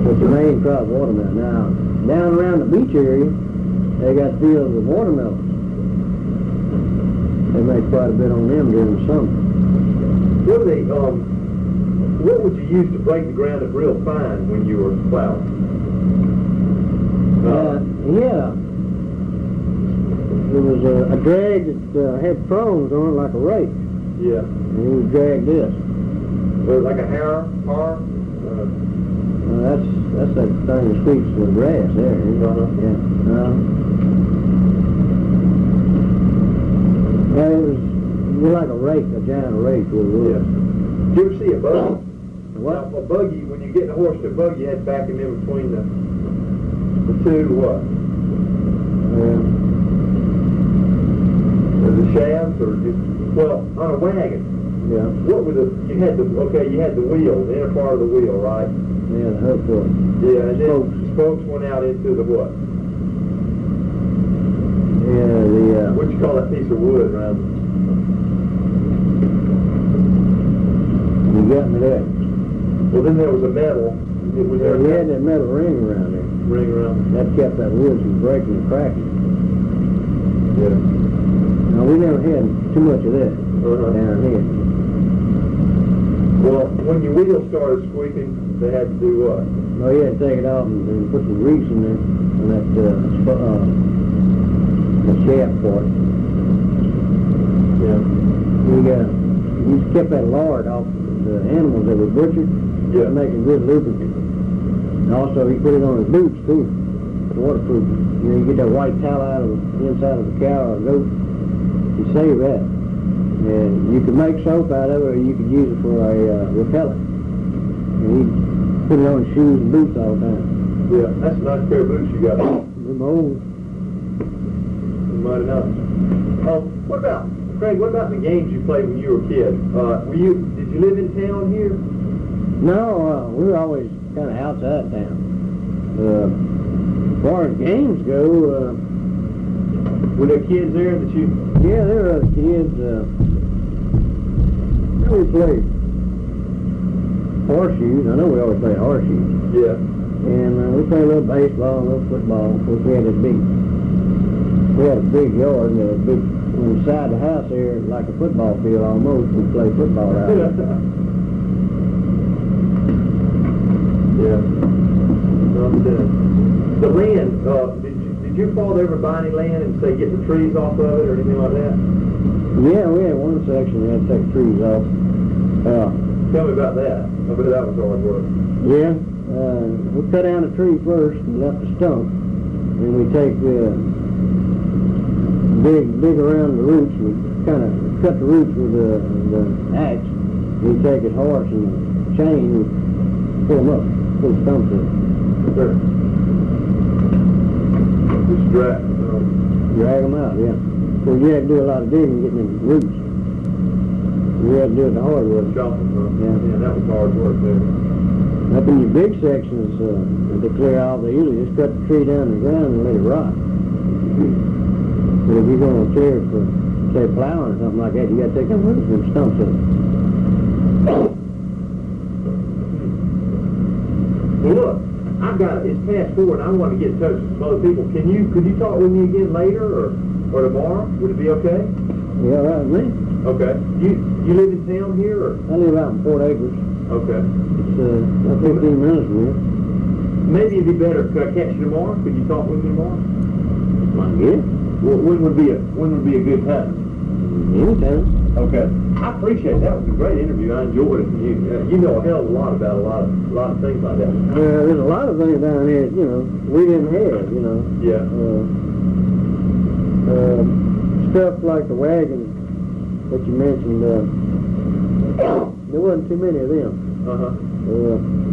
It's the main crop watermelon. Now, down around the beach area, they got fields of watermelons. They make quite a bit on them during the summer. What would you use to break the ground up real fine when you were plowing? Yeah. There was a drag that had prongs on it like a rake. Yeah. And he would drag this. Like a harrow? That's that thing that sweeps the grass there. Uh-huh. Yeah. Yeah, it was like a rake, a giant rake. Yeah. Did you ever see a buggy? What? Now, a buggy, when you get the horse to a buggy, you had to back him in between the two, what? The shafts, or just, well, on a wagon. Yeah. What were you had the wheel, the inner part of the wheel, right? Yeah, the hook for it. Yeah, and then spokes went out into the what? Yeah, what do you call that piece of wood around? You got me there. Well, then there was a metal. We had that metal ring around there. Ring around. That kept that wood from breaking and cracking. Yeah. No, we never had too much of that down here. Well, when your wheels started squeaking, they had to do what? No, you had to take it off and put some grease in there on that the shaft part. Yeah. We kept that lard off the animals that were butchered. Yeah. To make a good lubricant. And also, he put it on his boots too, waterproof. You get that white towel out of the inside of the cow or goat. You save that. And you could make soap out of it, or you could use it for a repellent. And he put it on his shoes and boots all the time. Yeah, that's a nice pair of boots you got. Them old. Mighty nice. Craig, what about the games you played when you were a kid? Did you live in town here? No, we were always kind of outside town. As far as games go, were there kids there that you... Yeah, there were other kids. We played horseshoes. I know we always played horseshoes. Yeah. And we played a little baseball, a little football. Of course, we had a big yard, and a big, inside the house there, like a football field almost. We played football out there. Yeah. The land, did your father ever buy any land and say get the trees off of it or anything like that? Yeah, we had one section we had to take trees off. Tell me about that. I bet that was hard work. Yeah, we cut down a tree first and left the stump. And we take dig around the roots. We kind of cut the roots with the axe. We take his horse and chain and pull them up. Pull the stump to it. Sure. Just drag them out, yeah. So you had to do a lot of digging getting in the roots. You had to do it the hard way. Chopping, Yeah, that was hard work there. Up in your big sections, to clear all the usually just cut the tree down to the ground and let it rot. But if you're going to clear it for, say, plowing or something like that, you got to take them roots and stumps of it. Well, look, it's past 4 and I want to get in touch with some other people. Could you talk with me again later or tomorrow? Would it be okay? Yeah, right with me. Okay. You live in town here or? I live out in Fort Acres. Okay. It's about 15 minutes from here. Maybe it'd be better. Could I catch you tomorrow? Could you talk with me tomorrow? Yeah. Well, when would be a good time? Anytime. Okay. I appreciate it. That was a great interview. I enjoyed it. You know a hell of a lot about a lot of things like that. There's a lot of things down here, we didn't have, Yeah. Stuff like the wagon that you mentioned, there wasn't too many of them. Uh-huh.